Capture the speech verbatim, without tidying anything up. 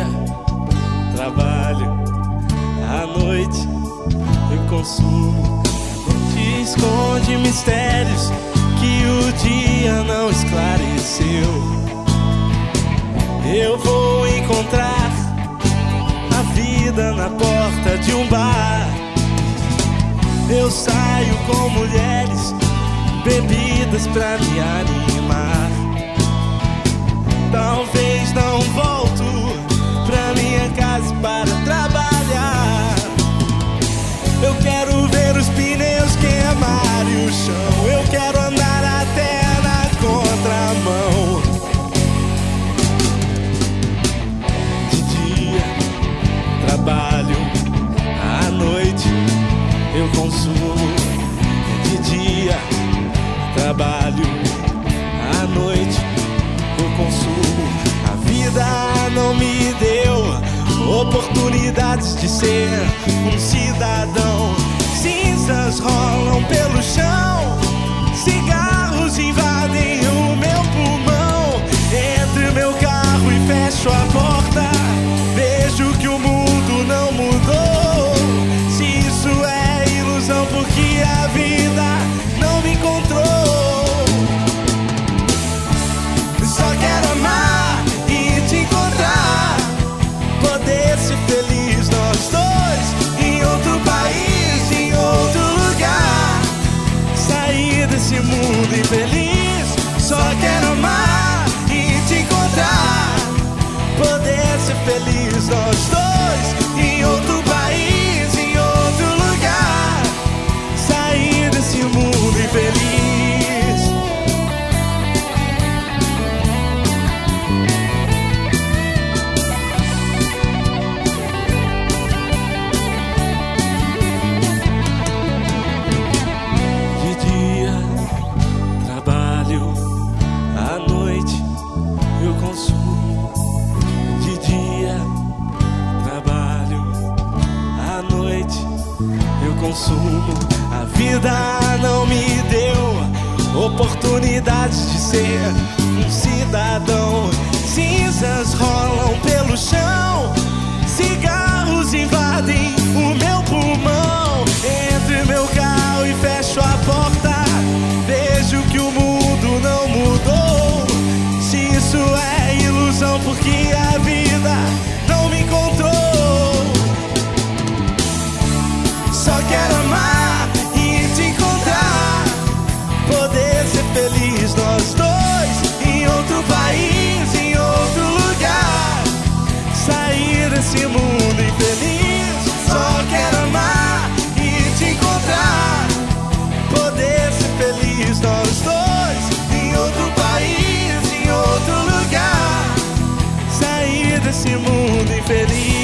dia trabalho, à noite eu consumo. A noite esconde mistérios que o dia não esclareceu. Eu vou encontrar a vida na porta de um bar. Eu saio com mulheres, bebidas pra me animar. Talvez não volto pra minha casa para trabalhar. Eu quero ver os pneus queimarem o chão. Eu quero andar até na contramão. De dia trabalho, à noite eu consumo. De dia trabalho, à noite eu consumo. A vida não me deu oportunidades de ser um cidadão. Cinzas rolam pelo chão, cigarros invadem o meu pulmão. Entro no meu carro e fecho a porta, vejo que o mundo não mudou. Se isso é ilusão, porque a vida não me encontrou. Só quero amar e te encontrar, poder ser feliz nós dois, em outro país, em outro lugar. Sair desse mundo infeliz. Só quero amar e te encontrar, poder ser feliz nós dois, em outro país, em outro lugar. Sair desse mundo infeliz. Consumo. A vida não me deu oportunidades de ser um cidadão. Cinzas rolam pelo chão, cigarros invadem o meu pulmão. Entro meu carro e fecho a porta, vejo que o mundo não mudou. Se isso é ilusão, porque a vida não me encontrou. Só quero amar e te encontrar, poder ser feliz nós dois, em outro país, em outro lugar. Sair desse mundo infeliz. Só quero amar e te encontrar, poder ser feliz nós dois, em outro país, em outro lugar. Sair desse mundo infeliz.